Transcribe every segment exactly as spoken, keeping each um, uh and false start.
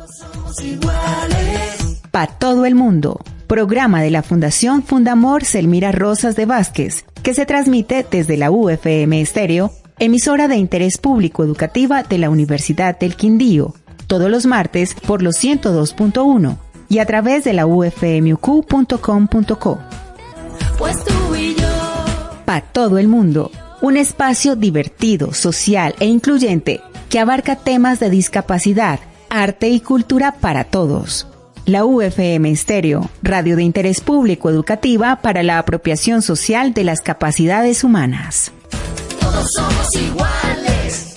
Pa' todo el mundo, programa de la Fundación Fundamor Selmira Rosas de Vázquez, que se transmite desde la U F M Estéreo, emisora de interés público educativa de la Universidad del Quindío, todos los martes por los ciento dos punto uno y a través de la u f m u q punto com punto co. Pues tú y yo. Pa' todo el mundo, un espacio divertido, social e incluyente que abarca temas de discapacidad, arte y cultura para todos. La U F M Estéreo, radio de interés público educativa para la apropiación social de las capacidades humanas. Todos somos iguales.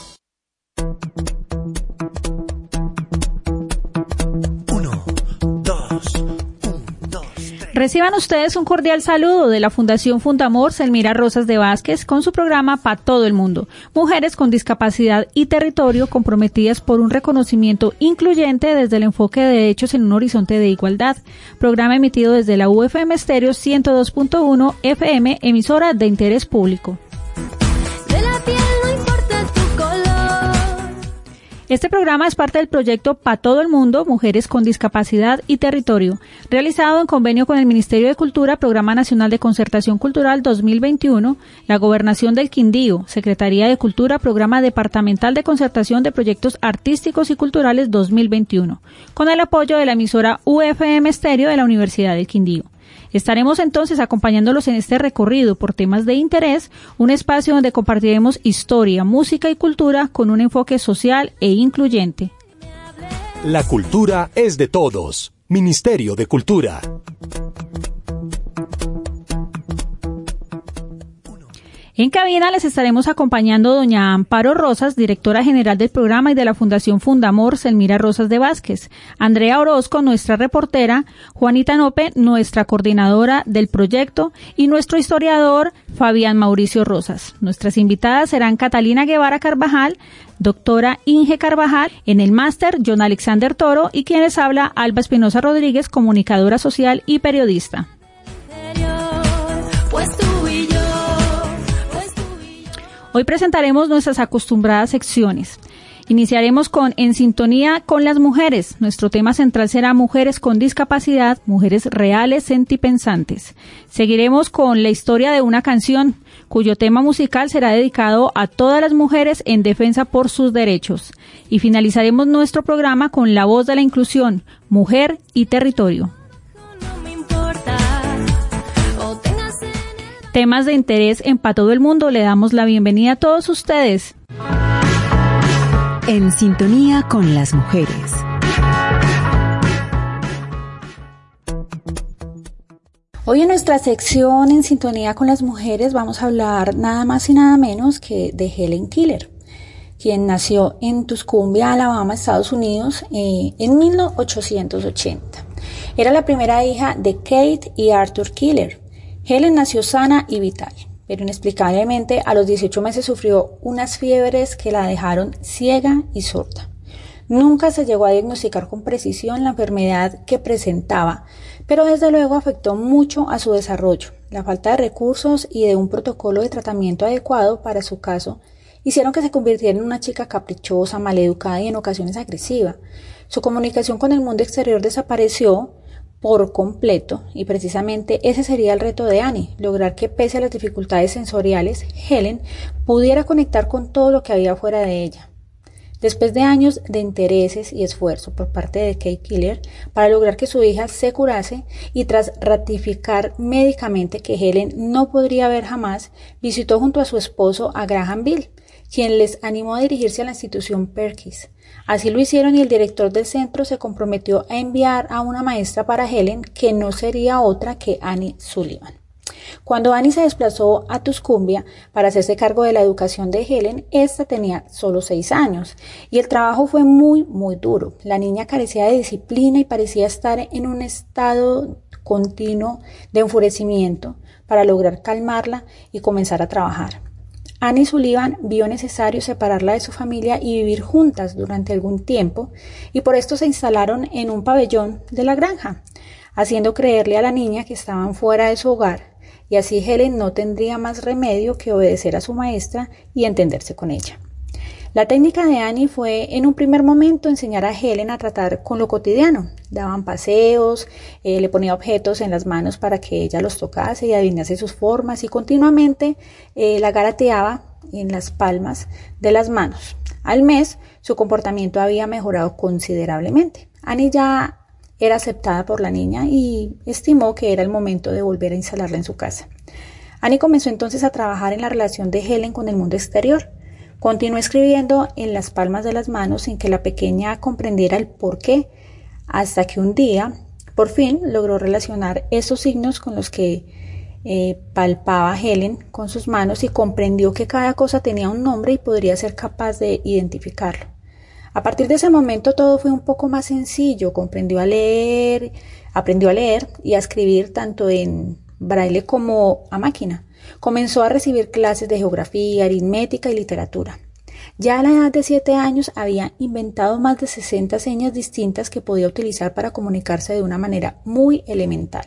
Uno, dos, un, dos, tres. Reciban ustedes un cordial saludo de la Fundación Fundamor Selmira Rosas de Vázquez con su programa Pa' todo el mundo. Mujeres con discapacidad y territorio comprometidas por un reconocimiento incluyente desde el enfoque de derechos en un horizonte de igualdad. Programa emitido desde la U F M Estéreo ciento dos punto uno F M, emisora de interés público. De la piel no importa tu color. Este programa es parte del proyecto Pa' todo el mundo, Mujeres con Discapacidad y Territorio, realizado en convenio con el Ministerio de Cultura, Programa Nacional de Concertación Cultural dos mil veintiuno, la Gobernación del Quindío, Secretaría de Cultura, Programa Departamental de Concertación de Proyectos Artísticos y Culturales dos mil veintiuno, con el apoyo de la emisora U F M Estéreo de la Universidad del Quindío. Estaremos entonces acompañándolos en este recorrido por temas de interés, un espacio donde compartiremos historia, música y cultura con un enfoque social e incluyente. La cultura es de todos. Ministerio de Cultura. En cabina les estaremos acompañando doña Amparo Rosas, directora general del programa y de la Fundación Fundamor Selmira Rosas de Vázquez, Andrea Orozco, nuestra reportera, Juanita Nope, nuestra coordinadora del proyecto, y nuestro historiador Fabián Mauricio Rosas. Nuestras invitadas serán Catalina Guevara Carvajal, doctora Inge Carvajal, en el máster John Alexander Toro, y quienes habla Alba Espinosa Rodríguez, comunicadora social y periodista. Pues tú y yo. Hoy presentaremos nuestras acostumbradas secciones. Iniciaremos con En Sintonía con las Mujeres. Nuestro tema central será Mujeres con Discapacidad, Mujeres Reales Sentipensantes. Seguiremos con La Historia de una Canción, cuyo tema musical será dedicado a todas las mujeres en defensa por sus derechos. Y finalizaremos nuestro programa con La Voz de la Inclusión, Mujer y Territorio. Temas de interés en Pa' todo el mundo. Le damos la bienvenida a todos ustedes. En Sintonía con las Mujeres. Hoy en nuestra sección En Sintonía con las Mujeres vamos a hablar nada más y nada menos que de Helen Keller, quien nació en Tuscumbia, Alabama, Estados Unidos, eh, en mil ochocientos ochenta. Era la primera hija de Kate y Arthur Keller. Helen nació sana y vital, pero inexplicablemente a los dieciocho meses sufrió unas fiebres que la dejaron ciega y sorda. Nunca se llegó a diagnosticar con precisión la enfermedad que presentaba, pero desde luego afectó mucho a su desarrollo. La falta de recursos y de un protocolo de tratamiento adecuado para su caso hicieron que se convirtiera en una chica caprichosa, maleducada y en ocasiones agresiva. Su comunicación con el mundo exterior desapareció por completo, y precisamente ese sería el reto de Annie, lograr que pese a las dificultades sensoriales, Helen pudiera conectar con todo lo que había fuera de ella. Después de años de intereses y esfuerzo por parte de Kate Keller para lograr que su hija se curase y tras ratificar médicamente que Helen no podría ver jamás, visitó junto a su esposo a Graham Bell, quien les animó a dirigirse a la institución Perkins. Así lo hicieron y el director del centro se comprometió a enviar a una maestra para Helen que no sería otra que Annie Sullivan. Cuando Annie se desplazó a Tuscumbia para hacerse cargo de la educación de Helen, ésta tenía solo seis años y el trabajo fue muy, muy duro. La niña carecía de disciplina y parecía estar en un estado continuo de enfurecimiento para lograr calmarla y comenzar a trabajar. Annie Sullivan vio necesario separarla de su familia y vivir juntas durante algún tiempo, y por esto se instalaron en un pabellón de la granja, haciendo creerle a la niña que estaban fuera de su hogar, y así Helen no tendría más remedio que obedecer a su maestra y entenderse con ella. La técnica de Annie fue en un primer momento enseñar a Helen a tratar con lo cotidiano. Daban paseos, eh, le ponía objetos en las manos para que ella los tocase y adivinase sus formas y continuamente eh, la garateaba en las palmas de las manos. Al mes, su comportamiento había mejorado considerablemente. Annie ya era aceptada por la niña y estimó que era el momento de volver a instalarla en su casa. Annie comenzó entonces a trabajar en la relación de Helen con el mundo exterior. Continuó escribiendo en las palmas de las manos sin que la pequeña comprendiera el porqué, hasta que un día, por fin, logró relacionar esos signos con los que eh, palpaba Helen con sus manos y comprendió que cada cosa tenía un nombre y podría ser capaz de identificarlo. A partir de ese momento todo fue un poco más sencillo. Comprendió a leer, aprendió a leer y a escribir tanto en braille como a máquina. Comenzó a recibir clases de geografía, aritmética y literatura. Ya a la edad de siete años había inventado más de sesenta señas distintas que podía utilizar para comunicarse de una manera muy elemental.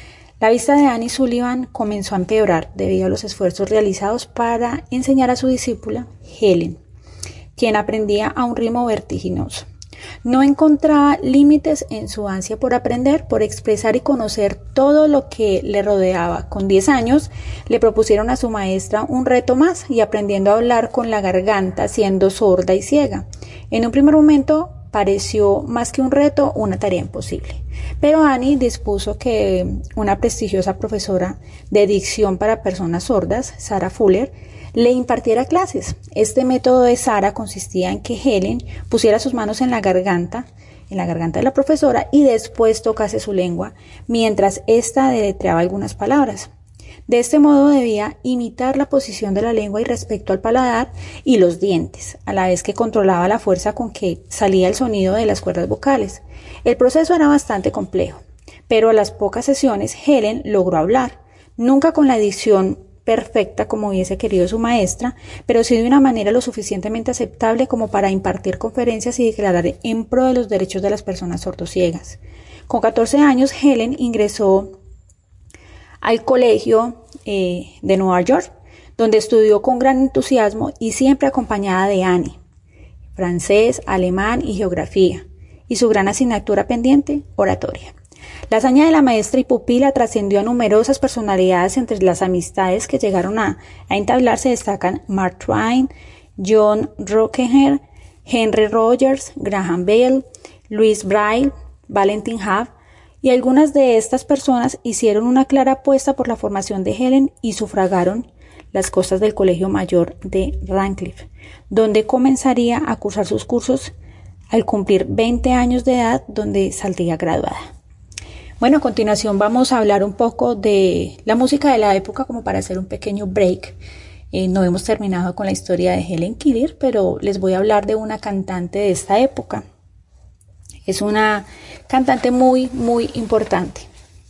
La vista de Annie Sullivan comenzó a empeorar debido a los esfuerzos realizados para enseñar a su discípula, Helen, quien aprendía a un ritmo vertiginoso. No encontraba límites en su ansia por aprender, por expresar y conocer todo lo que le rodeaba. Con diez años le propusieron a su maestra un reto más y aprendiendo a hablar con la garganta, siendo sorda y ciega. En un primer momento pareció más que un reto, una tarea imposible. Pero Annie dispuso que una prestigiosa profesora de dicción para personas sordas, Sarah Fuller, le impartiera clases. Este método de Sarah consistía en que Helen pusiera sus manos en la garganta, en la garganta de la profesora y después tocase su lengua, mientras ésta deletreaba algunas palabras. De este modo debía imitar la posición de la lengua y respecto al paladar y los dientes, a la vez que controlaba la fuerza con que salía el sonido de las cuerdas vocales. El proceso era bastante complejo, pero a las pocas sesiones Helen logró hablar, nunca con la dicción perfecta como hubiese querido su maestra, pero sí de una manera lo suficientemente aceptable como para impartir conferencias y declarar en pro de los derechos de las personas sordociegas. Con catorce años, Helen ingresó al colegio eh, de Nueva York, donde estudió con gran entusiasmo y siempre acompañada de Annie, francés, alemán y geografía, y su gran asignatura pendiente, oratoria. La hazaña de la maestra y pupila trascendió a numerosas personalidades. Entre las amistades que llegaron a, a entablar se destacan Mark Twain, John Rockefeller, Henry Rogers, Graham Bell, Louis Braille, Valentin Haff, y algunas de estas personas hicieron una clara apuesta por la formación de Helen y sufragaron las costas del Colegio Mayor de Radcliffe, donde comenzaría a cursar sus cursos al cumplir veinte años de edad, donde saldría graduada. Bueno, a continuación vamos a hablar un poco de la música de la época como para hacer un pequeño break. Eh, no hemos terminado con la historia de Helen Keller, pero les voy a hablar de una cantante de esta época. Es una cantante muy, muy importante.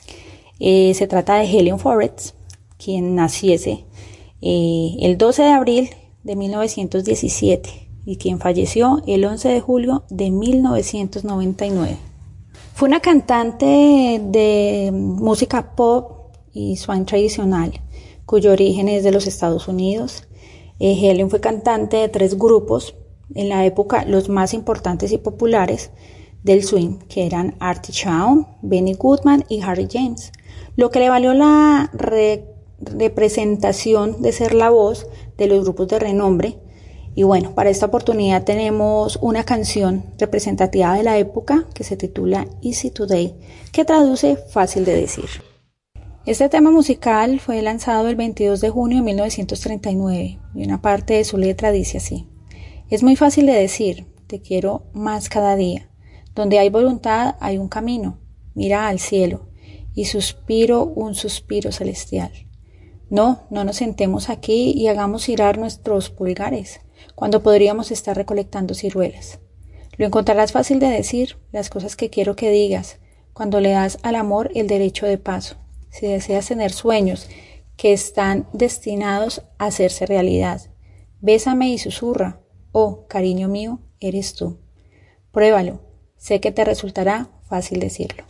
Eh, se trata de Helen Forrest, quien naciese eh, el doce de abril de mil novecientos diecisiete y quien falleció el once de julio de mil novecientos noventa y nueve. Fue una cantante de música pop y swing tradicional, cuyo origen es de los Estados Unidos. Eh, Helen fue cantante de tres grupos, en la época los más importantes y populares del swing, que eran Artie Shaw, Benny Goodman y Harry James, lo que le valió la re- representación de ser la voz de los grupos de renombre. Y bueno, para esta oportunidad tenemos una canción representativa de la época que se titula Easy Today, que traduce fácil de decir. Este tema musical fue lanzado el veintidós de junio de mil novecientos treinta y nueve y una parte de su letra dice así: es muy fácil de decir, te quiero más cada día. Donde hay voluntad hay un camino, mira al cielo y suspiro un suspiro celestial. No, no nos sentemos aquí y hagamos girar nuestros pulgares, cuando podríamos estar recolectando ciruelas. Lo encontrarás fácil de decir, las cosas que quiero que digas, cuando le das al amor el derecho de paso. Si deseas tener sueños que están destinados a hacerse realidad, bésame y susurra, oh, cariño mío, eres tú. Pruébalo, sé que te resultará fácil decirlo.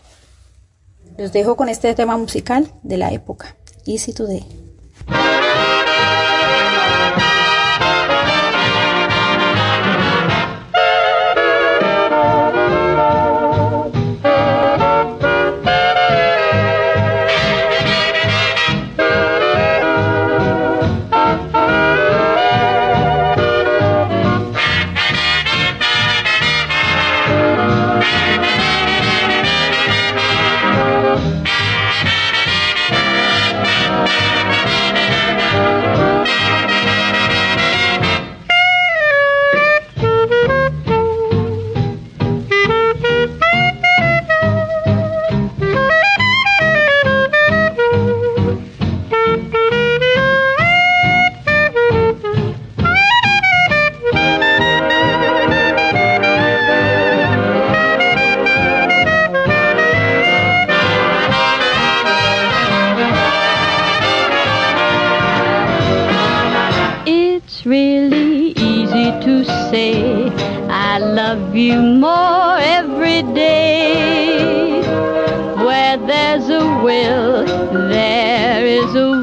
Los dejo con este tema musical de la época, Easy Today. love you more every day. Where there's a will, there is a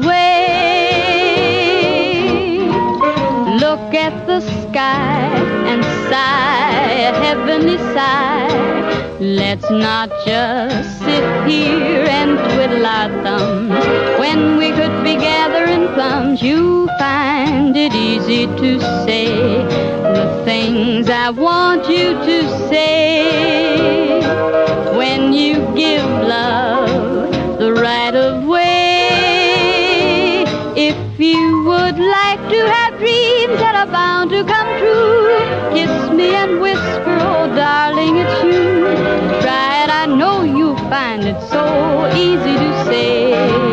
way. Look at the sky and sigh a heavenly sigh. Let's not just sit here and twiddle our thumbs when we could be gathering plums. You find it easy to say the things I want you to say when you give love the right of way. If you would like to have dreams that are bound to come true, kiss me and whisper, oh darling, it's you. Try it, I know you'll find it so easy to say.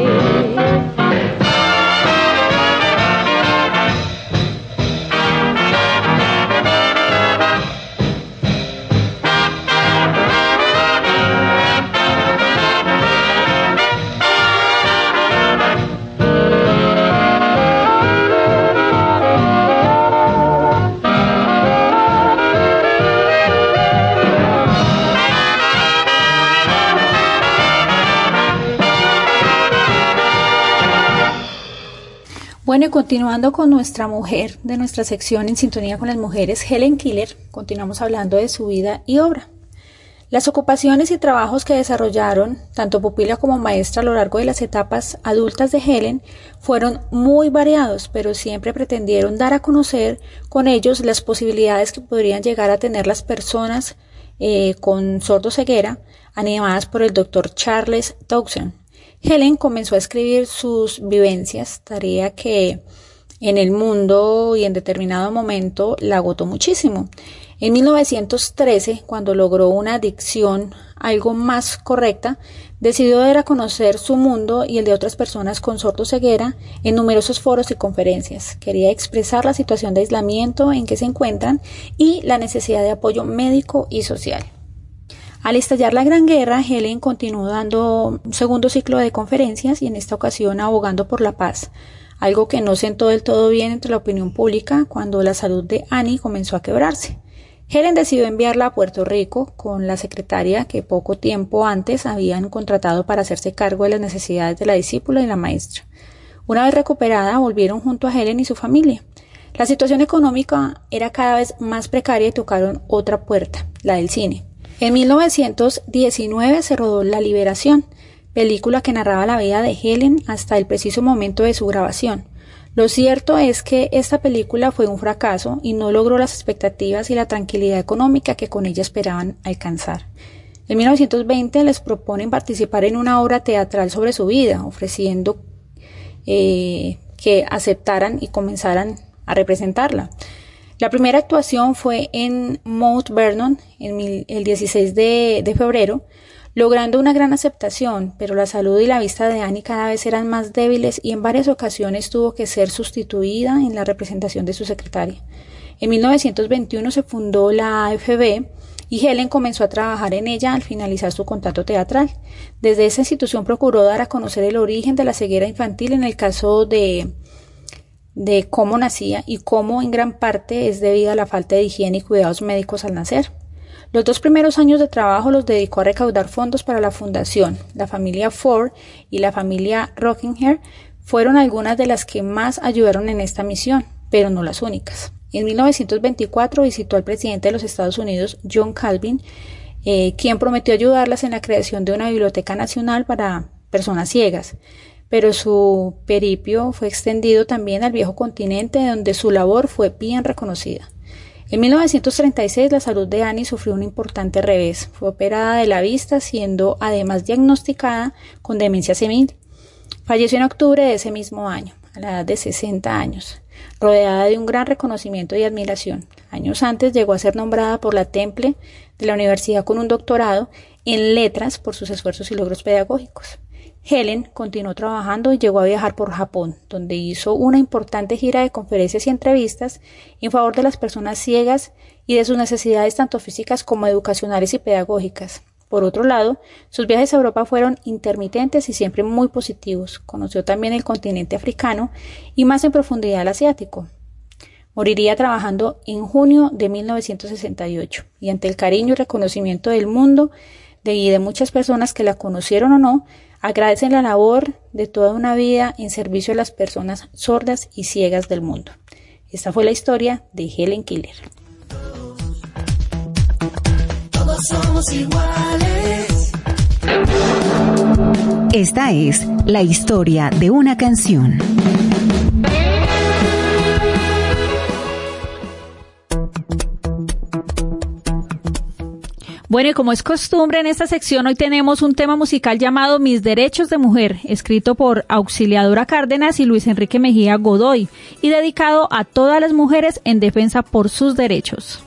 Bueno, y continuando con nuestra mujer de nuestra sección En Sintonía con las Mujeres, Helen Keller, continuamos hablando de su vida y obra. Las ocupaciones y trabajos que desarrollaron, tanto pupila como maestra, a lo largo de las etapas adultas de Helen, fueron muy variados, pero siempre pretendieron dar a conocer con ellos las posibilidades que podrían llegar a tener las personas eh, con sordoceguera, animadas por el doctor Charles Townsend. Helen comenzó a escribir sus vivencias, tarea que en el mundo y en determinado momento la agotó muchísimo. En mil novecientos trece, cuando logró una dicción algo más correcta, decidió dar a conocer su mundo y el de otras personas con sordoceguera en numerosos foros y conferencias. Quería expresar la situación de aislamiento en que se encuentran y la necesidad de apoyo médico y social. Al estallar la Gran Guerra, Helen continuó dando un segundo ciclo de conferencias y en esta ocasión abogando por la paz, algo que no sentó del todo bien entre la opinión pública cuando la salud de Annie comenzó a quebrarse. Helen decidió enviarla a Puerto Rico con la secretaria que poco tiempo antes habían contratado para hacerse cargo de las necesidades de la discípula y la maestra. Una vez recuperada, volvieron junto a Helen y su familia. La situación económica era cada vez más precaria y tocaron otra puerta, la del cine. En mil novecientos diecinueve se rodó La Liberación, película que narraba la vida de Helen hasta el preciso momento de su grabación. Lo cierto es que esta película fue un fracaso y no logró las expectativas y la tranquilidad económica que con ella esperaban alcanzar. En mil novecientos veinte les proponen participar en una obra teatral sobre su vida, ofreciendo eh, que aceptaran y comenzaran a representarla. La primera actuación fue en Mount Vernon en mil, el dieciséis de, de febrero, logrando una gran aceptación, pero la salud y la vista de Annie cada vez eran más débiles y en varias ocasiones tuvo que ser sustituida en la representación de su secretaria. En mil novecientos veintiuno se fundó la A F B y Helen comenzó a trabajar en ella al finalizar su contrato teatral. Desde esa institución procuró dar a conocer el origen de la ceguera infantil en el caso de... de cómo nacía y cómo en gran parte es debido a la falta de higiene y cuidados médicos al nacer. Los dos primeros años de trabajo los dedicó a recaudar fondos para la fundación. La familia Ford y la familia Rockingham fueron algunas de las que más ayudaron en esta misión, pero no las únicas. En mil novecientos veinticuatro visitó al presidente de los Estados Unidos, John Calvin, eh, quien prometió ayudarlas en la creación de una biblioteca nacional para personas ciegas. Pero su periplo fue extendido también al viejo continente, donde su labor fue bien reconocida. En mil novecientos treinta y seis la salud de Annie sufrió un importante revés. Fue operada de la vista, siendo además diagnosticada con demencia senil. Falleció en octubre de ese mismo año, a la edad de sesenta años, rodeada de un gran reconocimiento y admiración. Años antes llegó a ser nombrada por la Temple de la Universidad con un doctorado en letras por sus esfuerzos y logros pedagógicos. Helen continuó trabajando y llegó a viajar por Japón, donde hizo una importante gira de conferencias y entrevistas en favor de las personas ciegas y de sus necesidades tanto físicas como educacionales y pedagógicas. Por otro lado, sus viajes a Europa fueron intermitentes y siempre muy positivos. Conoció también el continente africano y más en profundidad el asiático. Moriría trabajando en junio de mil novecientos sesenta y ocho y ante el cariño y reconocimiento del mundo de, y de muchas personas que la conocieron o no, agradecen la labor de toda una vida en servicio a las personas sordas y ciegas del mundo. Esta fue la historia de Helen Keller. Todos somos iguales. Esta es la historia de una canción. Bueno, y como es costumbre en esta sección, hoy tenemos un tema musical llamado Mis Derechos de Mujer, escrito por Auxiliadora Cárdenas y Luis Enrique Mejía Godoy, y dedicado a todas las mujeres en defensa por sus derechos.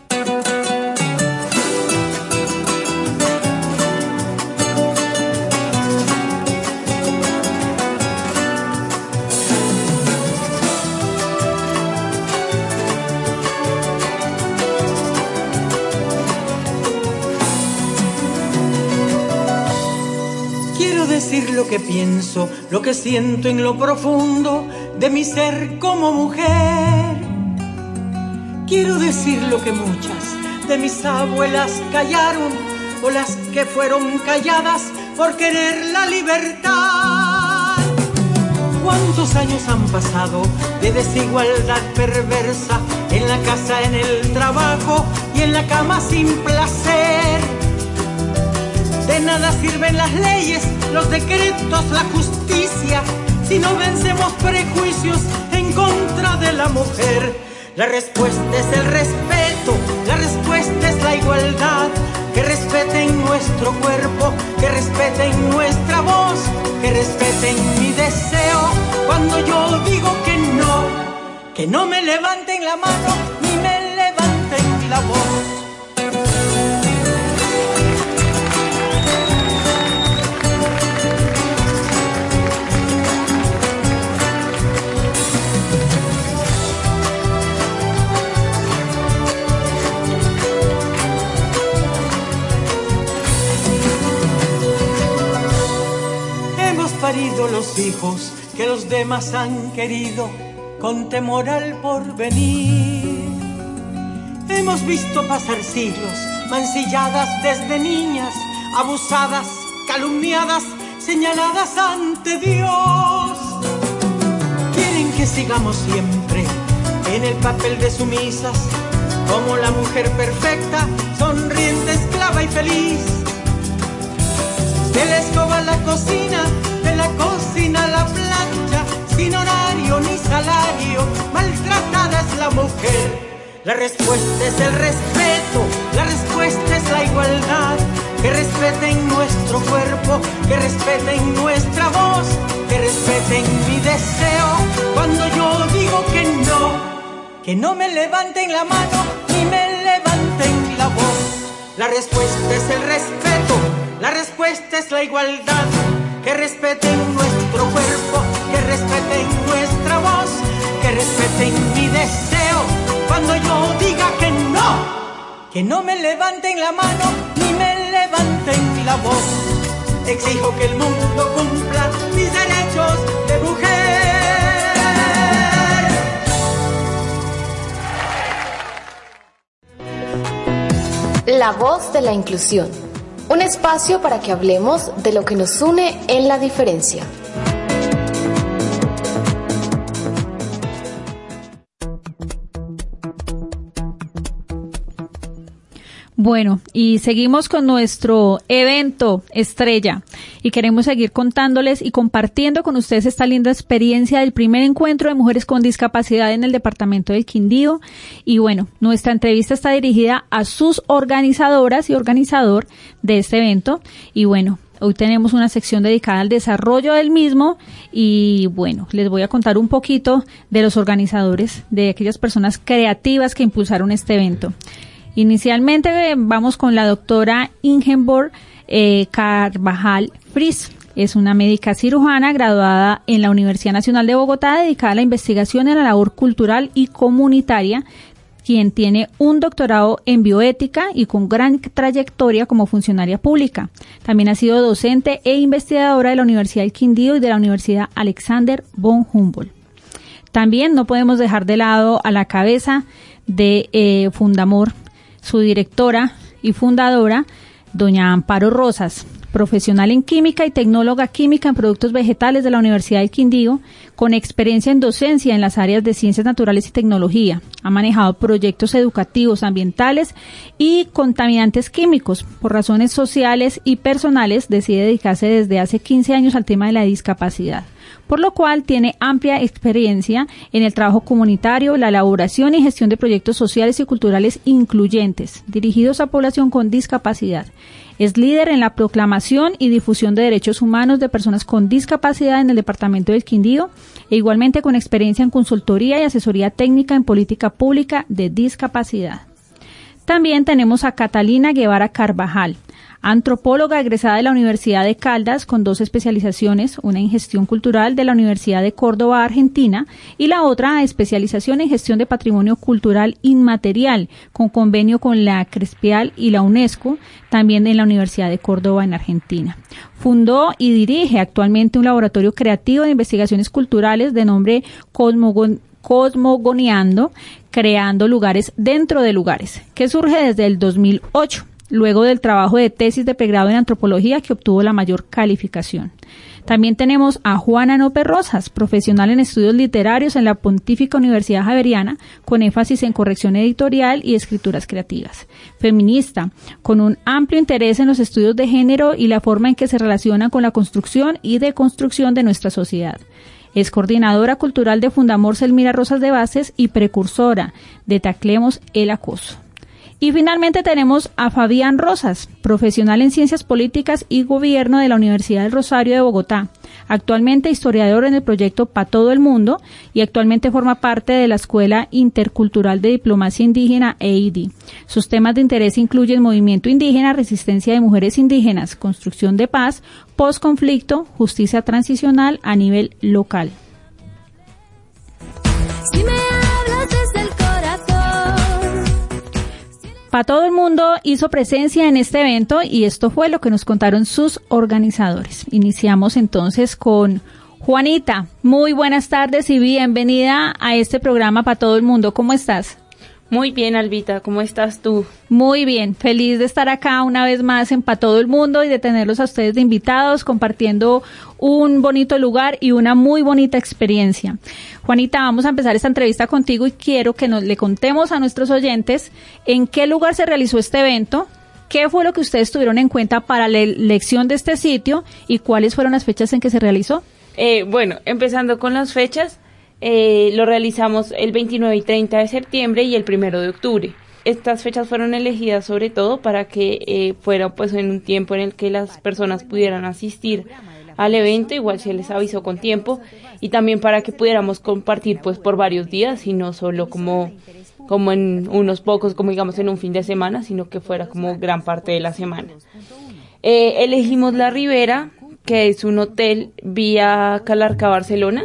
Decir lo que pienso, lo que siento en lo profundo de mi ser como mujer. Quiero decir lo que muchas de mis abuelas callaron o las que fueron calladas por querer la libertad. ¿Cuántos años han pasado de desigualdad perversa en la casa, en el trabajo y en la cama sin placer? De nada sirven las leyes, los decretos, la justicia, si no vencemos prejuicios en contra de la mujer. La respuesta es el respeto, la respuesta es la igualdad. Que respeten nuestro cuerpo, que respeten nuestra voz, que respeten mi deseo. Cuando yo digo que no, que no me levanten la mano ni me levanten la voz. Parido los hijos que los demás han querido con temor al porvenir. Hemos visto pasar siglos mancilladas desde niñas, abusadas, calumniadas, señaladas ante Dios. Quieren que sigamos siempre en el papel de sumisas, como la mujer perfecta, sonriente, esclava y feliz. De la escoba a la cocina, de la cocina a la plancha, sin horario ni salario, maltratada es la mujer. La respuesta es el respeto, la respuesta es la igualdad. Que respeten nuestro cuerpo, que respeten nuestra voz, que respeten mi deseo. Cuando yo digo que no, que no me levanten la mano ni me levanten la voz. La respuesta es el respeto, la respuesta es la igualdad. Que respeten nuestro cuerpo, que respeten nuestra voz, que respeten mi deseo. Cuando yo diga que no, que no me levanten la mano ni me levanten la voz. Exijo que el mundo cumpla mis derechos de mujer. La voz de la inclusión. Un espacio para que hablemos de lo que nos une en la diferencia. Bueno, y seguimos con nuestro evento estrella y queremos seguir contándoles y compartiendo con ustedes esta linda experiencia del primer encuentro de mujeres con discapacidad en el departamento del Quindío. Y bueno, nuestra entrevista está dirigida a sus organizadoras y organizador de este evento. Y bueno, hoy tenemos una sección dedicada al desarrollo del mismo y bueno, les voy a contar un poquito de los organizadores, de aquellas personas creativas que impulsaron este evento. Inicialmente eh, vamos con la doctora Ingeborg eh, Carvajal Fris. Es una médica cirujana graduada en la Universidad Nacional de Bogotá, dedicada a la investigación en la labor cultural y comunitaria, quien tiene un doctorado en bioética y con gran trayectoria como funcionaria pública. También ha sido docente e investigadora de la Universidad del Quindío y de la Universidad Alexander von Humboldt. También no podemos dejar de lado a la cabeza de eh, Fundamor, su directora y fundadora, doña Amparo Rosas, profesional en química y tecnóloga química en productos vegetales de la Universidad del Quindío, con experiencia en docencia en las áreas de ciencias naturales y tecnología. Ha manejado proyectos educativos, ambientales y contaminantes químicos. Por razones sociales y personales, decide dedicarse desde hace quince años al tema de la discapacidad, por lo cual tiene amplia experiencia en el trabajo comunitario, la elaboración y gestión de proyectos sociales y culturales incluyentes, dirigidos a población con discapacidad. Es líder en la proclamación y difusión de derechos humanos de personas con discapacidad en el departamento del Quindío, e igualmente con experiencia en consultoría y asesoría técnica en política pública de discapacidad. También tenemos a Catalina Guevara Carvajal, antropóloga egresada de la Universidad de Caldas con dos especializaciones, una en gestión cultural de la Universidad de Córdoba, Argentina, y la otra especialización en gestión de patrimonio cultural inmaterial, con convenio con la Crespial y la UNESCO, también en la Universidad de Córdoba, en Argentina. Fundó y dirige actualmente un laboratorio creativo de investigaciones culturales de nombre Cosmogon Cosmogoneando, creando lugares dentro de lugares, que surge desde el dos mil ocho. Luego del trabajo de tesis de pregrado en antropología que obtuvo la mayor calificación. También tenemos a Juana Nope Rosas, profesional en estudios literarios en la Pontífica Universidad Javeriana, con énfasis en corrección editorial y escrituras creativas. Feminista, con un amplio interés en los estudios de género y la forma en que se relacionan con la construcción y deconstrucción de nuestra sociedad. Es coordinadora cultural de Fundamor Selmira Rosas de Vázquez y precursora de Taclemos el Acoso. Y finalmente tenemos a Fabián Rosas, profesional en Ciencias Políticas y Gobierno de la Universidad del Rosario de Bogotá, actualmente historiador en el proyecto Pa Todo el Mundo y actualmente forma parte de la Escuela Intercultural de Diplomacia Indígena E I D I. Sus temas de interés incluyen movimiento indígena, resistencia de mujeres indígenas, construcción de paz, posconflicto, justicia transicional a nivel local. Si me hablas desde el corazón. Pa Todo el Mundo hizo presencia en este evento y esto fue lo que nos contaron sus organizadores. Iniciamos entonces con Juanita. Muy buenas tardes y bienvenida a este programa Pa Todo el Mundo. ¿Cómo estás? Muy bien, Albita, ¿cómo estás tú? Muy bien, feliz de estar acá una vez más en Pa Todo el Mundo y de tenerlos a ustedes de invitados, compartiendo un bonito lugar y una muy bonita experiencia. Juanita, vamos a empezar esta entrevista contigo y quiero que nos le contemos a nuestros oyentes en qué lugar se realizó este evento, qué fue lo que ustedes tuvieron en cuenta para la elección de este sitio y cuáles fueron las fechas en que se realizó. Eh, bueno, empezando con las fechas. Eh, lo realizamos el veintinueve y treinta de septiembre y el primero de octubre. Estas fechas fueron elegidas sobre todo para que eh, fuera pues en un tiempo en el que las personas pudieran asistir al evento, igual se les avisó con tiempo, y también para que pudiéramos compartir pues por varios días y no solo como, como en unos pocos, como digamos en un fin de semana, sino que fuera como gran parte de la semana. Eh, elegimos La Ribera, que es un hotel vía Calarcá, Barcelona,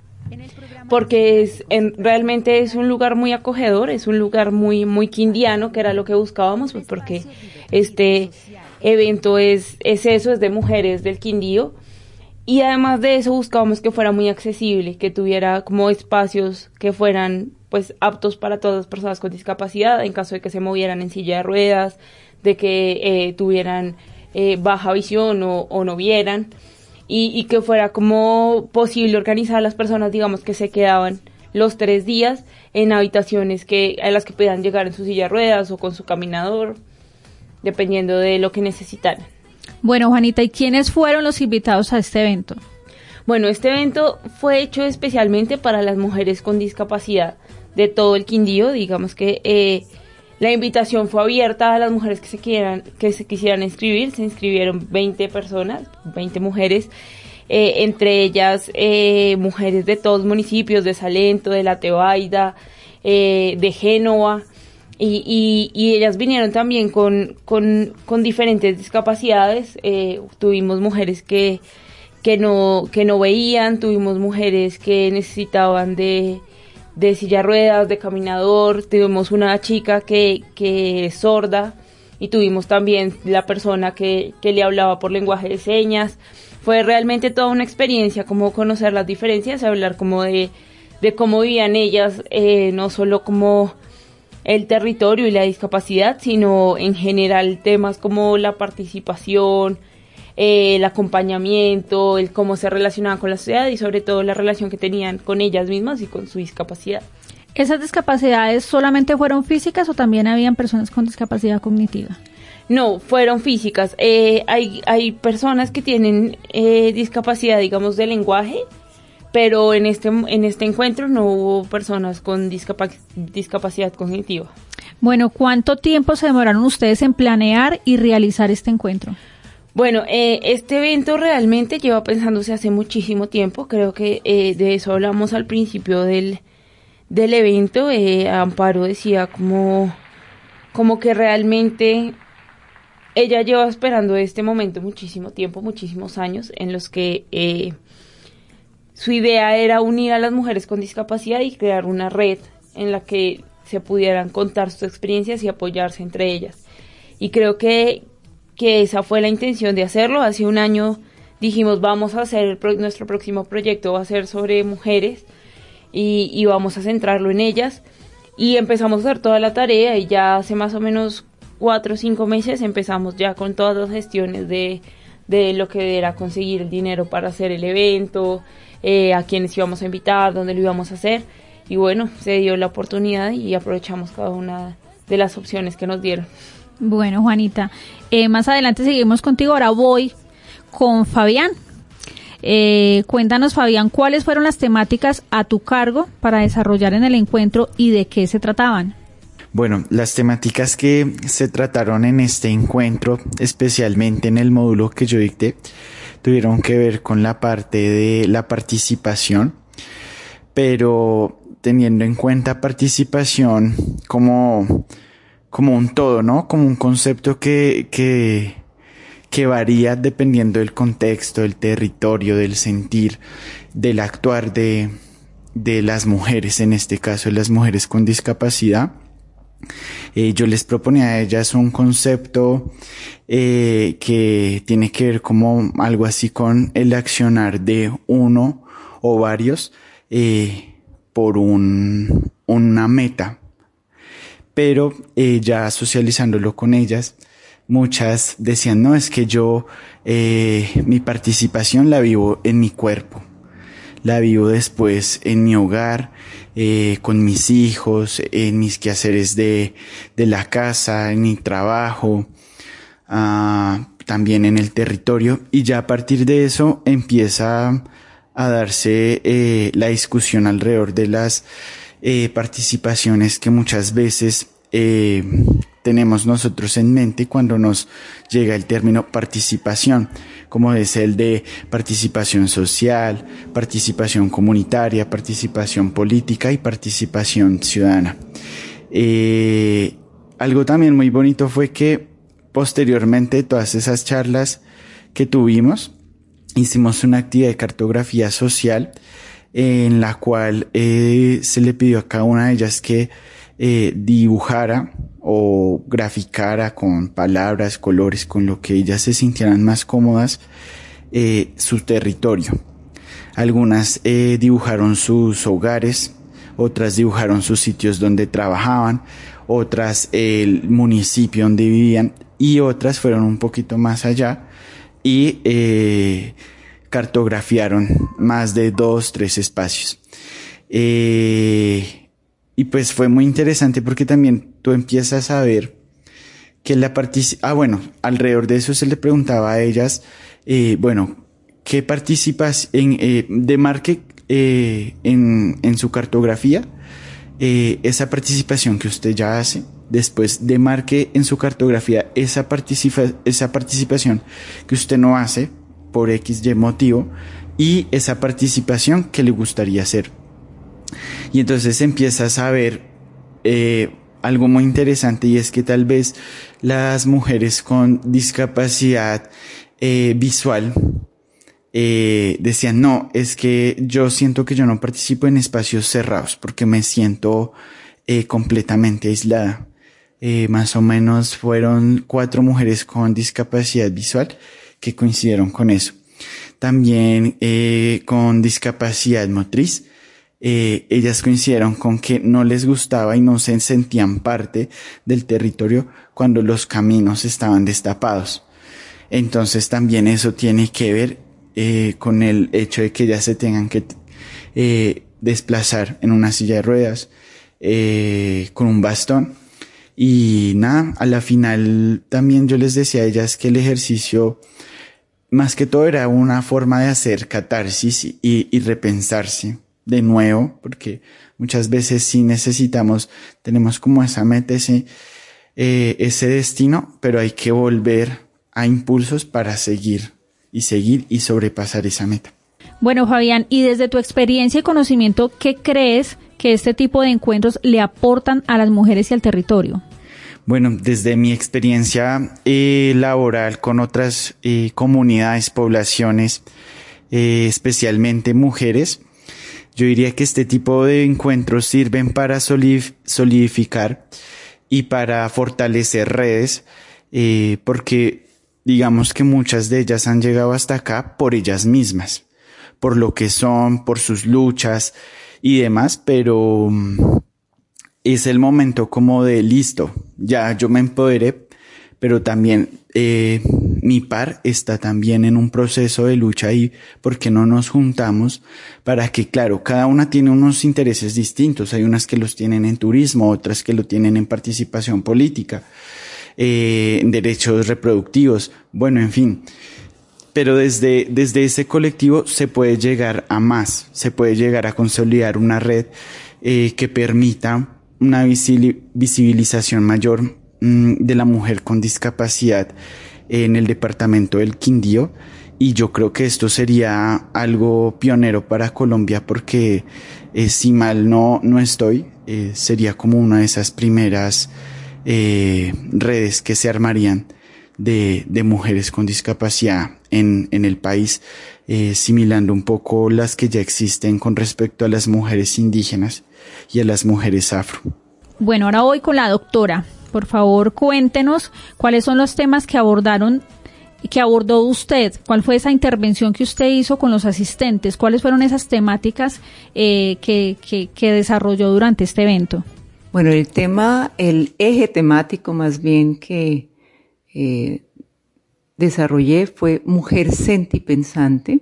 porque es en, realmente es un lugar muy acogedor, es un lugar muy muy quindiano, que era lo que buscábamos, pues porque este evento es, es eso, es de mujeres del Quindío, y además de eso buscábamos que fuera muy accesible, que tuviera como espacios que fueran pues aptos para todas las personas con discapacidad, en caso de que se movieran en silla de ruedas, de que eh, tuvieran eh, baja visión o, o no vieran. Y, y que fuera como posible organizar a las personas, digamos, que se quedaban los tres días en habitaciones que a las que puedan llegar en su silla de ruedas o con su caminador, dependiendo de lo que necesitaran. Bueno, Juanita, ¿y quiénes fueron los invitados a este evento? Bueno, este evento fue hecho especialmente para las mujeres con discapacidad de todo el Quindío. Digamos que eh, la invitación fue abierta a las mujeres que se quieran, que se quisieran inscribir. Se inscribieron veinte personas, veinte mujeres, eh, entre ellas eh, mujeres de todos los municipios, de Salento, de La Tebaida, eh, de Génova, y, y, y ellas vinieron también con, con, con diferentes discapacidades. Eh, tuvimos mujeres que, que no, que no veían, tuvimos mujeres que necesitaban de de silla de ruedas, de caminador, tuvimos una chica que, que es sorda y tuvimos también la persona que, que le hablaba por lenguaje de señas. Fue realmente toda una experiencia como conocer las diferencias, hablar como de, de cómo vivían ellas, eh, no solo como el territorio y la discapacidad, sino en general temas como la participación, eh, el acompañamiento, el cómo se relacionaban con la sociedad y sobre todo la relación que tenían con ellas mismas y con su discapacidad. ¿Esas discapacidades solamente fueron físicas o también habían personas con discapacidad cognitiva? No, fueron físicas. Eh, hay, hay personas que tienen eh, discapacidad, digamos, de lenguaje, pero en este, en este encuentro no hubo personas con discapa- discapacidad cognitiva. Bueno, ¿cuánto tiempo se demoraron ustedes en planear y realizar este encuentro? Bueno, eh, este evento realmente lleva pensándose hace muchísimo tiempo. Creo que eh, de eso hablamos al principio del, del evento. Eh, Amparo decía como, como que realmente ella lleva esperando este momento muchísimo tiempo, muchísimos años, en los que eh, su idea era unir a las mujeres con discapacidad y crear una red en la que se pudieran contar sus experiencias y apoyarse entre ellas. Y creo que que esa fue la intención de hacerlo. Hace un año dijimos, vamos a hacer el pro- nuestro próximo proyecto, va a ser sobre mujeres y, y vamos a centrarlo en ellas. Y empezamos a hacer toda la tarea y ya hace más o menos cuatro o cinco meses empezamos ya con todas las gestiones de, de lo que era conseguir el dinero para hacer el evento, eh, a quienes íbamos a invitar, dónde lo íbamos a hacer. Y bueno, se dio la oportunidad y aprovechamos cada una de las opciones que nos dieron. Bueno, Juanita, eh, más adelante seguimos contigo. Ahora voy con Fabián. Eh, cuéntanos, Fabián, ¿cuáles fueron las temáticas a tu cargo para desarrollar en el encuentro y de qué se trataban? Bueno, las temáticas que se trataron en este encuentro, especialmente en el módulo que yo dicté, tuvieron que ver con la parte de la participación, pero teniendo en cuenta participación como... como un todo, ¿no? Como un concepto que, que, que varía dependiendo del contexto, del territorio, del sentir, del actuar de, de las mujeres, en este caso de las mujeres con discapacidad. Eh, yo les proponía a ellas un concepto eh, que tiene que ver como algo así con el accionar de uno o varios eh, por un, una meta. Pero eh, ya socializándolo con ellas, muchas decían, no, es que yo, eh, mi participación la vivo en mi cuerpo, la vivo después en mi hogar, eh, con mis hijos, en mis quehaceres de, de la casa, en mi trabajo, uh, también en el territorio, y ya a partir de eso empieza a darse eh, la discusión alrededor de las Eh, participaciones que muchas veces eh, tenemos nosotros en mente cuando nos llega el término participación, como es el de participación social, participación comunitaria, participación política y participación ciudadana. Eh, algo también muy bonito fue que posteriormente todas esas charlas que tuvimos, hicimos una actividad de cartografía social en la cual eh, se le pidió a cada una de ellas que eh, dibujara o graficara con palabras, colores, con lo que ellas se sintieran más cómodas, eh, su territorio. Algunas eh, dibujaron sus hogares, otras dibujaron sus sitios donde trabajaban, otras el municipio donde vivían y otras fueron un poquito más allá y eh, cartografiaron más de dos, tres espacios. Eh, y pues fue muy interesante porque también tú empiezas a ver que la participación, ah bueno, alrededor de eso se le preguntaba a ellas, eh, bueno, ¿qué participas en, eh, demarque eh, en, en su cartografía eh, esa participación que usted ya hace? Después demarque en su cartografía esa, participa, esa participación que usted no hace por X y motivo y esa participación que le gustaría hacer. Y entonces empiezas a ver eh, algo muy interesante y es que tal vez las mujeres con discapacidad eh, visual eh, decían, no, es que yo siento que yo no participo en espacios cerrados porque me siento eh, completamente aislada. Eh, más o menos fueron cuatro mujeres con discapacidad visual que coincidieron con eso. También eh, con discapacidad motriz, eh, ellas coincidieron con que no les gustaba y no se sentían parte del territorio cuando los caminos estaban destapados. Entonces también eso tiene que ver eh, con el hecho de que ellas se tengan que eh, desplazar en una silla de ruedas, eh, con un bastón. Y nada, a la final también yo les decía a ellas que el ejercicio más que todo era una forma de hacer catarsis y, y repensarse de nuevo, porque muchas veces sí necesitamos, tenemos como esa meta, ese, eh, ese destino, pero hay que volver a impulsos para seguir y seguir y sobrepasar esa meta. Bueno, Fabián, y desde tu experiencia y conocimiento, ¿qué crees que este tipo de encuentros le aportan a las mujeres y al territorio? Bueno, desde mi experiencia eh, laboral con otras eh, comunidades, poblaciones, eh, especialmente mujeres, yo diría que este tipo de encuentros sirven para solid- solidificar y para fortalecer redes, eh, porque digamos que muchas de ellas han llegado hasta acá por ellas mismas, por lo que son, por sus luchas y demás, pero es el momento como de listo, ya yo me empoderé, pero también eh, mi par está también en un proceso de lucha y ¿por qué no nos juntamos para que, claro, cada una tiene unos intereses distintos? Hay unas que los tienen en turismo, otras que lo tienen en participación política, eh, en derechos reproductivos, bueno, en fin. Pero desde, desde ese colectivo se puede llegar a más, se puede llegar a consolidar una red eh, que permita una visibilización mayor mmm, de la mujer con discapacidad en el departamento del Quindío, y yo creo que esto sería algo pionero para Colombia porque eh, si mal no, no estoy, eh, sería como una de esas primeras eh, redes que se armarían de, de mujeres con discapacidad en, en el país, eh, similando un poco las que ya existen con respecto a las mujeres indígenas y a las mujeres afro. Bueno, ahora voy con la doctora. Por favor, cuéntenos cuáles son los temas que abordaron, que abordó usted. ¿Cuál fue esa intervención que usted hizo con los asistentes? ¿Cuáles fueron esas temáticas eh, que, que, que desarrolló durante este evento? Bueno, el tema, el eje temático más bien que eh, desarrollé fue mujer sentipensante,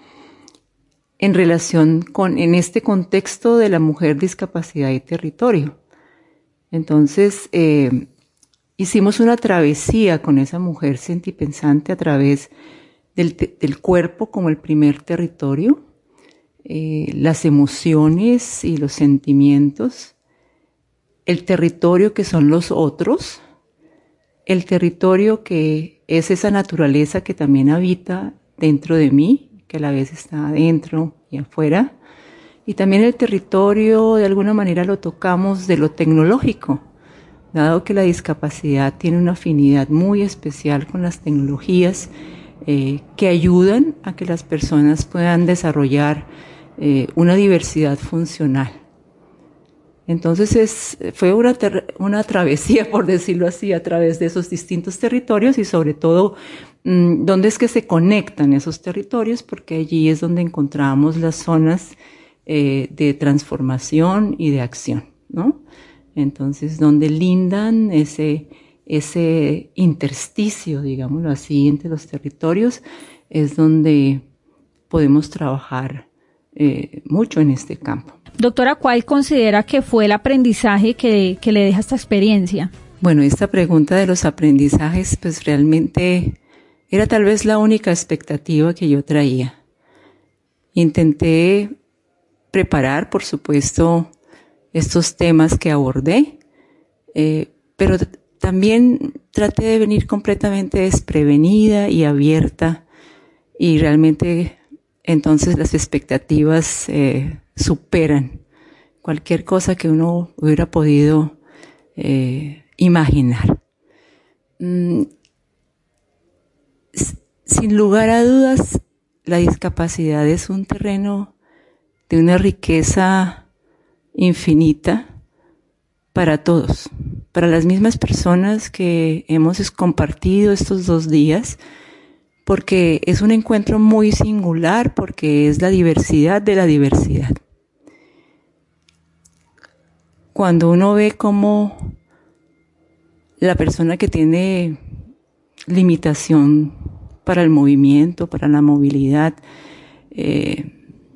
en relación con, en este contexto de la mujer, discapacidad y territorio. Entonces, eh, hicimos una travesía con esa mujer sentipensante a través del, del cuerpo como el primer territorio, eh, las emociones y los sentimientos, el territorio que son los otros, el territorio que es esa naturaleza que también habita dentro de mí, que a la vez está adentro y afuera, y también el territorio de alguna manera lo tocamos de lo tecnológico, dado que la discapacidad tiene una afinidad muy especial con las tecnologías eh, que ayudan a que las personas puedan desarrollar eh, una diversidad funcional. Entonces es, fue una, ter- una travesía, por decirlo así, a través de esos distintos territorios y sobre todo mmm, dónde es que se conectan esos territorios, porque allí es donde encontramos las zonas eh, de transformación y de acción, ¿no? Entonces, donde lindan ese, ese intersticio, digámoslo así, entre los territorios, es donde podemos trabajar eh, mucho en este campo. Doctora, ¿cuál considera que fue el aprendizaje que, que le deja esta experiencia? Bueno, esta pregunta de los aprendizajes, pues realmente era tal vez la única expectativa que yo traía. Intenté preparar, por supuesto, estos temas que abordé, eh, pero t- también traté de venir completamente desprevenida y abierta, y realmente entonces las expectativas eh, superan cualquier cosa que uno hubiera podido eh, imaginar. Mm, sin lugar a dudas, la discapacidad es un terreno de una riqueza infinita para todos, para las mismas personas que hemos compartido estos dos días, porque es un encuentro muy singular, porque es la diversidad de la diversidad. cuando uno ve cómo la persona que tiene limitación para el movimiento, para la movilidad, eh,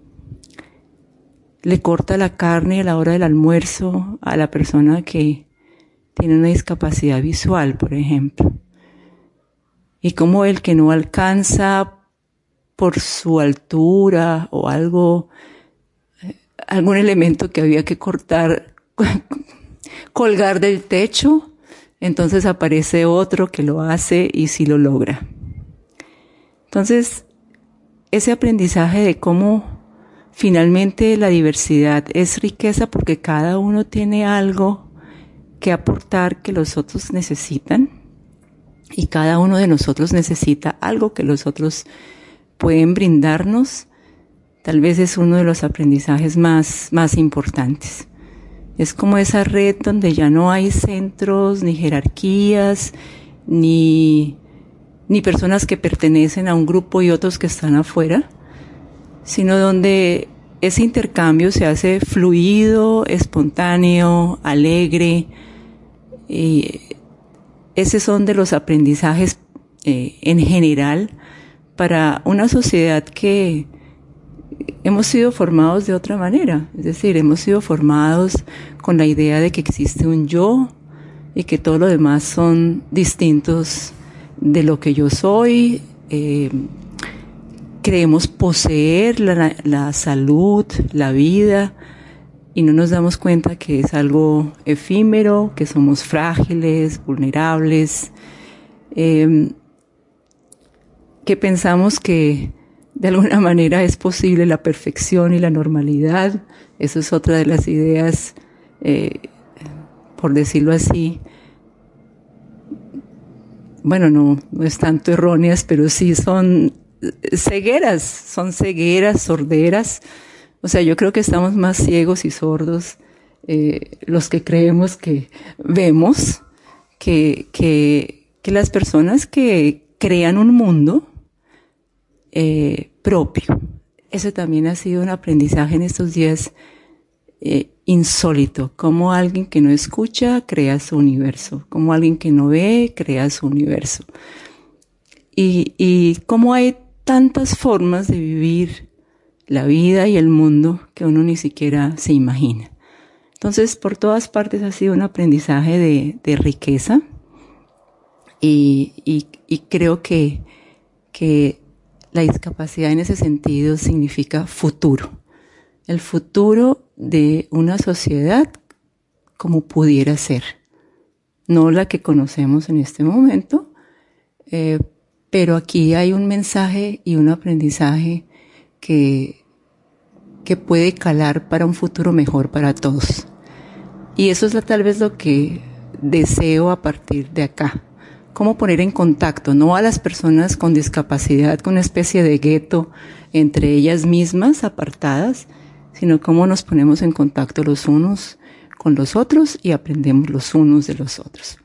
le corta la carne a la hora del almuerzo a la persona que tiene una discapacidad visual, por ejemplo. Y como el que no alcanza por su altura o algo, algún elemento que había que cortar, colgar del techo, entonces aparece otro que lo hace y sí lo logra. Entonces, ese aprendizaje de cómo finalmente la diversidad es riqueza porque cada uno tiene algo que aportar que los otros necesitan y cada uno de nosotros necesita algo que los otros pueden brindarnos, tal vez es uno de los aprendizajes más, más importantes. Es como esa red donde ya no hay centros, ni jerarquías, ni, ni personas que pertenecen a un grupo y otros que están afuera, sino donde ese intercambio se hace fluido, espontáneo, alegre. Y esos son de los aprendizajes eh, en general para una sociedad que hemos sido formados de otra manera. Es decir, hemos sido formados con la idea de que existe un yo y que todo lo demás son distintos de lo que yo soy. Eh, creemos poseer la, la salud, la vida, y no nos damos cuenta que es algo efímero, que somos frágiles, vulnerables, eh, que pensamos que de alguna manera es posible la perfección y la normalidad. Eso es otra de las ideas, eh, por decirlo así, bueno, no, no es tanto erróneas, pero sí son cegueras, son cegueras, sorderas. O sea, yo creo que estamos más ciegos y sordos eh, los que creemos que vemos que, que, que las personas que crean un mundo eh, propio. Eso también ha sido un aprendizaje en estos días eh, insólito. Como alguien que no escucha crea su universo, como alguien que no ve crea su universo. Y, y cómo hay tantas formas de vivir la vida y el mundo que uno ni siquiera se imagina. Entonces, por todas partes ha sido un aprendizaje de, de riqueza y, y, y creo que, que la discapacidad en ese sentido significa futuro. El futuro de una sociedad como pudiera ser. No la que conocemos en este momento, eh, pero aquí hay un mensaje y un aprendizaje que, que puede calar para un futuro mejor para todos. Y eso es la, tal vez lo que deseo a partir de acá. Cómo poner en contacto, no a las personas con discapacidad, con una especie de gueto entre ellas mismas, apartadas, sino cómo nos ponemos en contacto los unos con los otros y aprendemos los unos de los otros.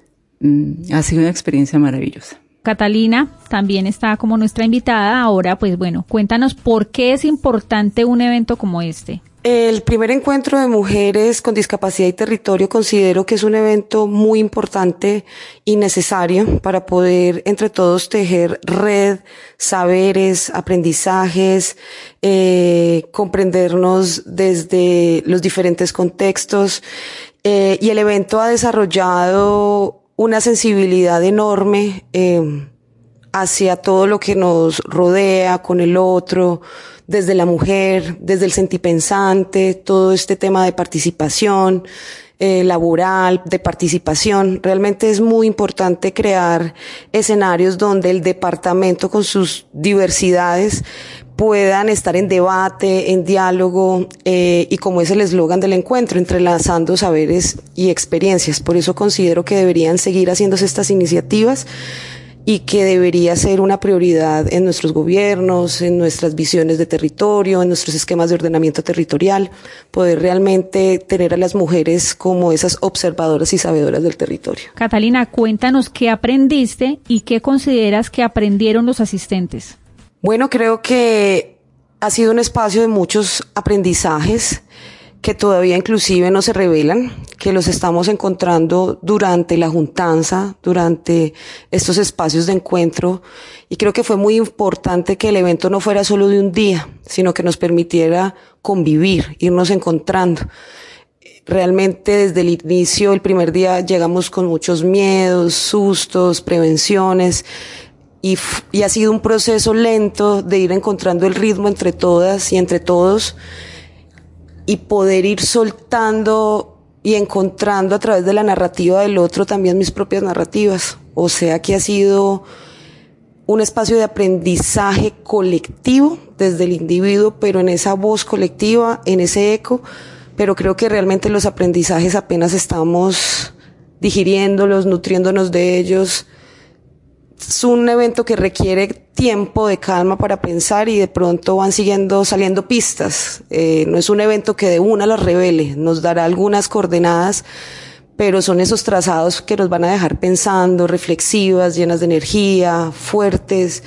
Mm, ha sido una experiencia maravillosa. Catalina también está como nuestra invitada. Ahora, pues bueno, cuéntanos por qué es importante un evento como este. El primer encuentro de mujeres con discapacidad y territorio considero que es un evento muy importante y necesario para poder entre todos tejer red, saberes, aprendizajes, eh, comprendernos desde los diferentes contextos. Eh, y el evento ha desarrollado una sensibilidad enorme eh, hacia todo lo que nos rodea con el otro, desde la mujer, desde el sentipensante, todo este tema de participación eh, laboral, de participación. Realmente es muy importante crear escenarios donde el departamento con sus diversidades puedan estar en debate, en diálogo, eh, y como es el eslogan del encuentro, entrelazando saberes y experiencias. Por eso considero que deberían seguir haciéndose estas iniciativas y que debería ser una prioridad en nuestros gobiernos, en nuestras visiones de territorio, en nuestros esquemas de ordenamiento territorial, poder realmente tener a las mujeres como esas observadoras y sabedoras del territorio. Catalina, cuéntanos qué aprendiste y qué consideras que aprendieron los asistentes. Bueno, creo que ha sido un espacio de muchos aprendizajes que todavía inclusive no se revelan, que los estamos encontrando durante la juntanza, durante estos espacios de encuentro, y creo que fue muy importante que el evento no fuera solo de un día, sino que nos permitiera convivir, irnos encontrando. Realmente desde el inicio, el primer día, llegamos con muchos miedos, sustos, prevenciones, y, y ha sido un proceso lento de ir encontrando el ritmo entre todas y entre todos, y poder ir soltando y encontrando a través de la narrativa del otro también mis propias narrativas. O sea que ha sido un espacio de aprendizaje colectivo desde el individuo, pero en esa voz colectiva, en ese eco, pero creo que realmente los aprendizajes apenas estamos digiriéndolos, nutriéndonos de ellos. Es un evento que requiere tiempo de calma para pensar y de pronto van siguiendo, saliendo pistas. Eh, no es un evento que de una las revele, nos dará algunas coordenadas, pero son esos trazados que nos van a dejar pensando, reflexivas, llenas de energía, fuertes,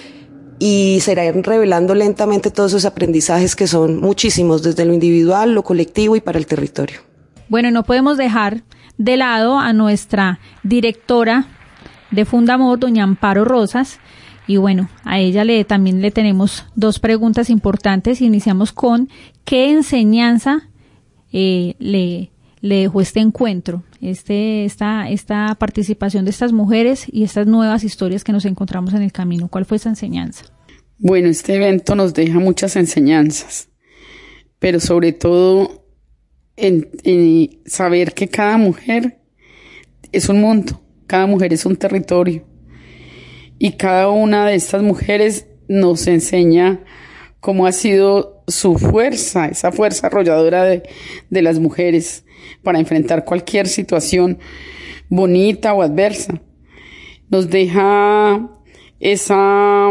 y se irán revelando lentamente todos esos aprendizajes que son muchísimos, desde lo individual, lo colectivo y para el territorio. Bueno, no podemos dejar de lado a nuestra directora de Fundamor, doña Amparo Rosas, y bueno, a ella le también le tenemos dos preguntas importantes. Iniciamos con ¿qué enseñanza eh, le, le dejó este encuentro, este esta esta participación de estas mujeres y estas nuevas historias que nos encontramos en el camino? ¿Cuál fue esa enseñanza? Bueno, este evento nos deja muchas enseñanzas, pero sobre todo en, en saber que cada mujer es un mundo. Cada mujer es un territorio y cada una de estas mujeres nos enseña cómo ha sido su fuerza, esa fuerza arrolladora de, de las mujeres para enfrentar cualquier situación bonita o adversa. Nos deja esa,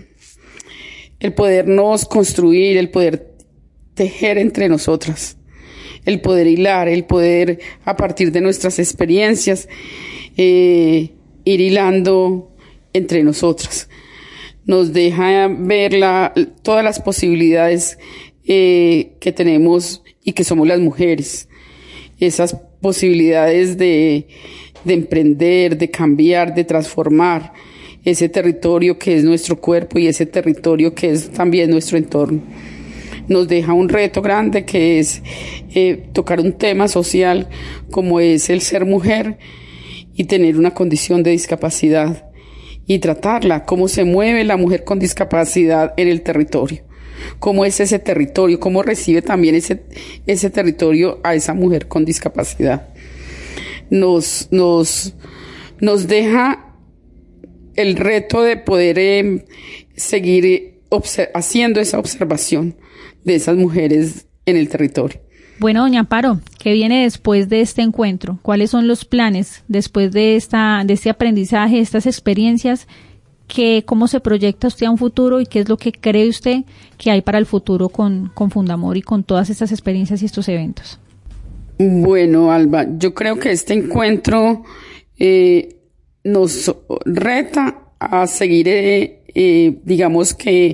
el podernos construir, el poder tejer entre nosotras, el poder hilar, el poder a partir de nuestras experiencias Eh, ir hilando entre nosotras. Nos deja ver la, todas las posibilidades eh, que tenemos y que somos las mujeres. Esas posibilidades de, de emprender, de cambiar, de transformar ese territorio que es nuestro cuerpo y ese territorio que es también nuestro entorno. Nos deja un reto grande que es eh, tocar un tema social como es el ser mujer y tener una condición de discapacidad y tratarla, cómo se mueve la mujer con discapacidad en el territorio, cómo es ese territorio, cómo recibe también ese, ese territorio a esa mujer con discapacidad. Nos, nos, nos deja el reto de poder eh, seguir obser- haciendo esa observación de esas mujeres en el territorio. Bueno, doña Amparo, ¿qué viene después de este encuentro? ¿Cuáles son los planes después de esta, de este aprendizaje, estas experiencias? ¿Qué, cómo se proyecta usted a un futuro y qué es lo que cree usted que hay para el futuro con, con Fundamor y con todas estas experiencias y estos eventos? Bueno, Alba, yo creo que este encuentro eh, nos reta a seguir, eh, eh, digamos que,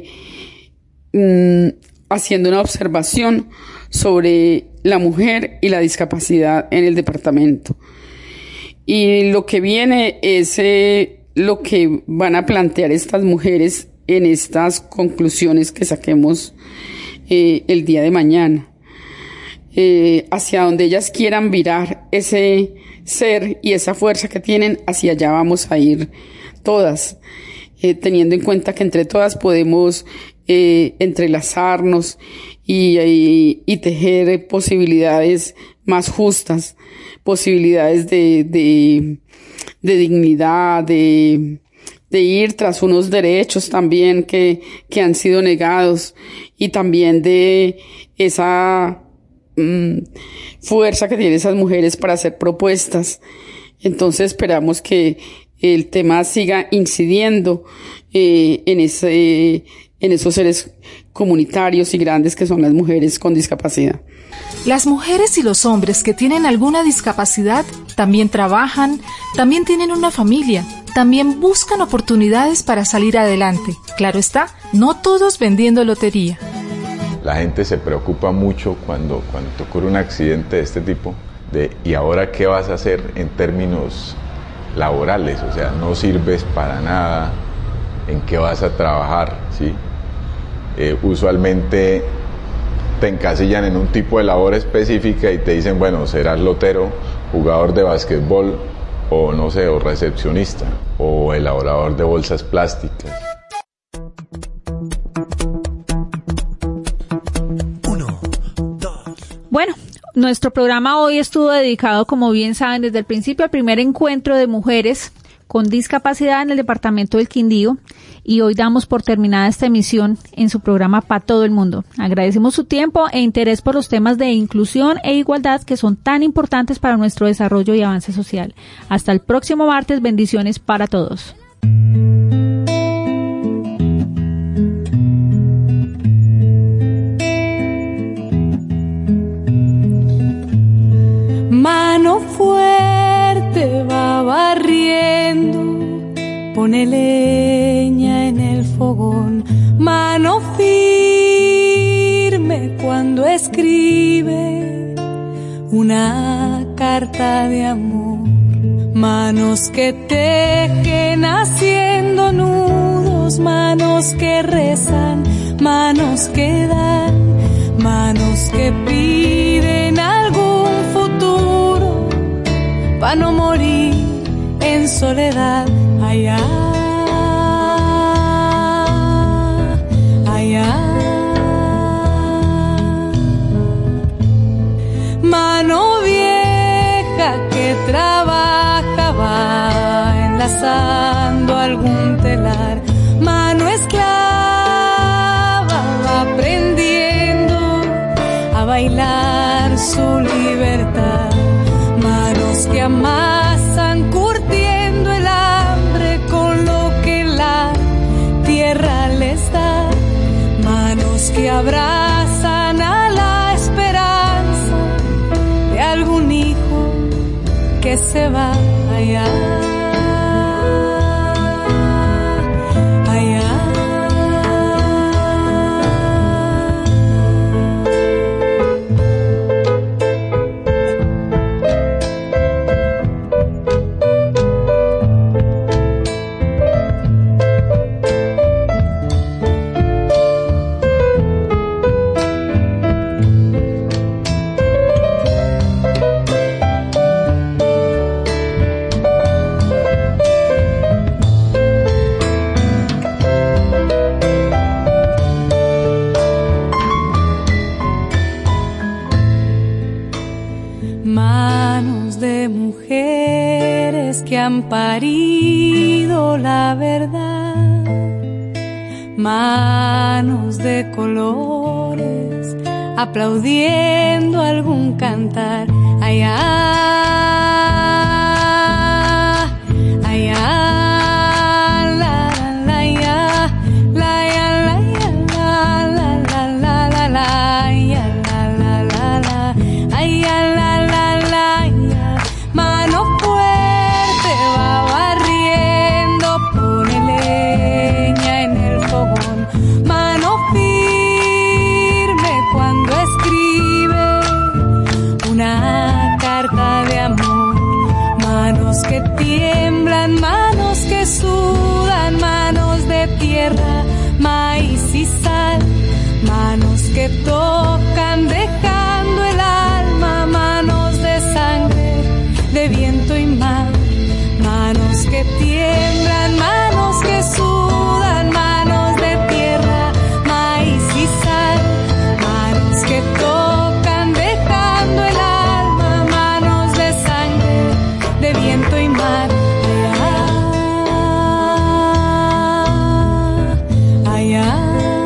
mm, haciendo una observación sobre la mujer y la discapacidad en el departamento. Y lo que viene es eh, lo que van a plantear estas mujeres en estas conclusiones que saquemos eh, el día de mañana. Eh, hacia donde ellas quieran virar ese ser y esa fuerza que tienen, hacia allá vamos a ir todas, eh, teniendo en cuenta que entre todas podemos eh, entrelazarnos y, y, y tejer posibilidades más justas, posibilidades de, de, de dignidad, de, de ir tras unos derechos también que, que han sido negados, y también de esa mmm, fuerza que tienen esas mujeres para hacer propuestas. Entonces esperamos que el tema siga incidiendo eh, en ese, en esos seres comunitarios y grandes que son las mujeres con discapacidad. Las mujeres y los hombres que tienen alguna discapacidad también trabajan, también tienen una familia, también buscan oportunidades para salir adelante. Claro está, no todos vendiendo lotería. la gente se preocupa mucho cuando, cuando te ocurre un accidente de este tipo, de ¿y ahora qué vas a hacer en términos laborales? O sea, no sirves para nada, ¿en qué vas a trabajar? ¿Sí? Eh, usualmente te encasillan en un tipo de labor específica y te dicen, bueno, serás lotero, jugador de básquetbol, o no sé, o recepcionista, o elaborador de bolsas plásticas. Bueno, nuestro programa hoy estuvo dedicado, como bien saben, desde el principio al primer encuentro de mujeres con discapacidad en el departamento del Quindío, y hoy damos por terminada esta emisión en su programa Pa' Todo el Mundo. Agradecemos su tiempo e interés por los temas de inclusión e igualdad que son tan importantes para nuestro desarrollo y avance social. Hasta el próximo martes, bendiciones para todos. Mano fuerte va barriendo, pone leña en el fogón. Mano firme cuando escribe una carta de amor. Manos que tejen haciendo nudos, manos que rezan, manos que dan, manos que piden algún futuro para no morir en soledad. Allá, allá. Mano vieja que trabaja va enlazando algún telar. Mano esclava va aprendiendo a bailar su libertad. Manos que amasan curtiendo el hambre con lo que la tierra les da. Manos que abrazan a la esperanza de algún hijo que se va allá. Han parido la verdad, manos de colores aplaudiendo algún cantar. Allá, allá, la, la, ya, la, ya, la, ya, la, la, la, la, la, la, ya, la, la, la, la, ay, ya, la, la, la, ya. Mano fuerte va barriendo, pone leña en el fogón. Mano firme cuando escribe una carta de amor. Manos que tiemblan, manos que sudan, manos de tierra, maíz y sal. Manos que tocan dejando el alma, manos de sangre, de viento y mar. Manos que tiemblan, manos que sudan, manos de tierra, maíz y sal. Manos que tocan dejando el alma, manos de sangre, de viento y mar. Allá, allá.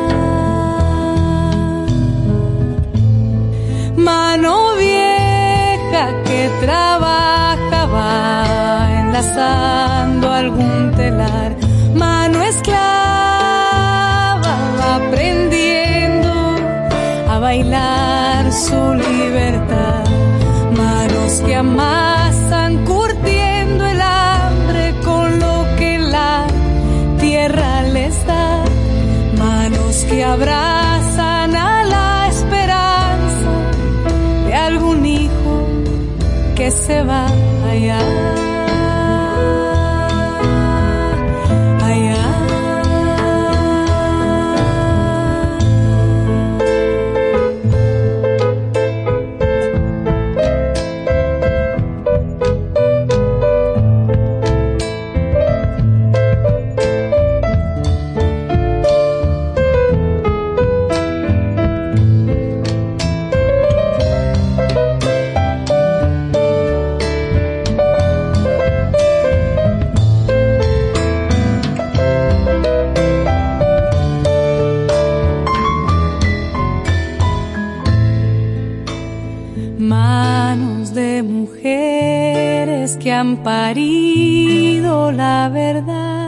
Mano vieja que trabaja va enlazando algún telar. Mano esclava va aprendiendo a bailar su libertad. Manos que amasan curtiendo el hambre con lo que la tierra les da. Manos que abrazan a la se va allá. Manos de mujeres que han parido la verdad,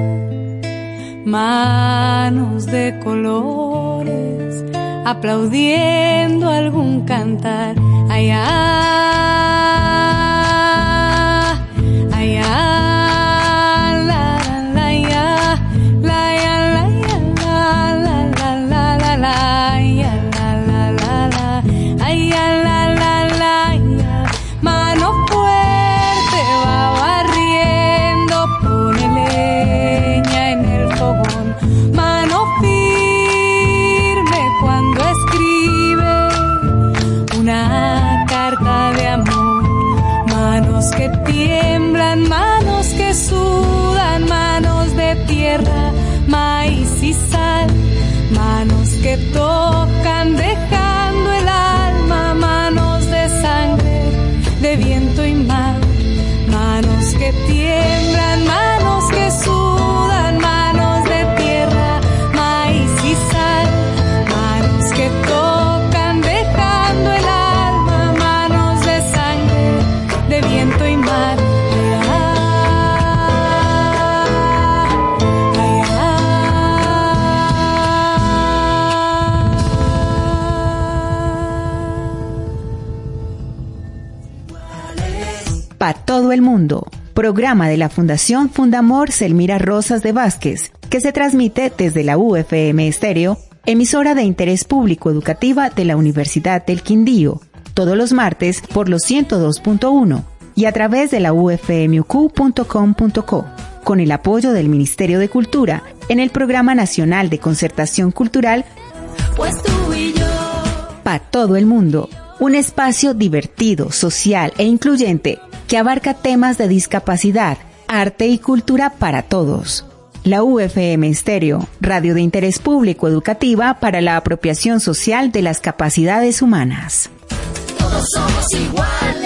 manos de colores aplaudiendo algún cantar. Allá, allá, la, la, ya, la, ya, la, ya, la, la, la, la, la, la, ya, la, la, la, la, ay, ya, la. Que tiemblan, manos que sudan, manos de tierra, maíz y sal, manos que tocan dejando el alma, manos de sangre, de viento y mar, manos que tiemblan, manos que sudan, manos de tierra, maíz y sal, manos que tocan dejando el alma, manos de sangre, de viento y mar. Para todo el mundo, programa de la Fundación Fundamor Selmira Rosas de Vázquez, que se transmite desde la U F M Estéreo, emisora de interés público educativa de la Universidad del Quindío, todos los martes por los ciento dos punto uno y a través de la u f m u q punto com punto co, con el apoyo del Ministerio de Cultura en el Programa Nacional de Concertación Cultural Pues tú y yo. para todo el mundo, un espacio divertido, social e incluyente que abarca temas de discapacidad, arte y cultura para todos. La U F M Estéreo, radio de interés público educativa para la apropiación social de las capacidades humanas. Todos somos iguales.